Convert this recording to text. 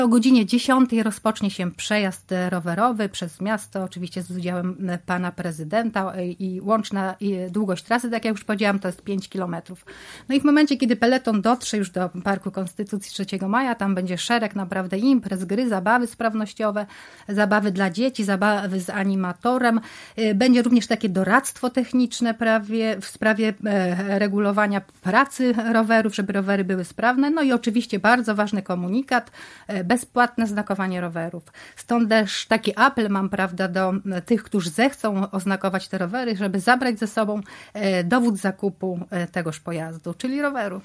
O godzinie 10 rozpocznie się przejazd rowerowy przez miasto, oczywiście z udziałem pana prezydenta i łączna długość trasy, tak jak już powiedziałam, to jest 5 kilometrów. No i w momencie, kiedy peleton dotrze już do Parku Konstytucji 3 Maja, tam będzie szereg naprawdę imprez, gry, zabawy sprawnościowe, zabawy dla dzieci, zabawy z animatorem. Będzie również takie doradztwo techniczne prawie w sprawie regulowania pracy rowerów, żeby rowery były sprawne. No i oczywiście bardzo ważny komunikat, bezpłatne znakowanie rowerów. Stąd też taki apel mam, prawda, do tych, którzy zechcą oznakować te rowery, żeby zabrać ze sobą dowód zakupu tegoż pojazdu, czyli roweru.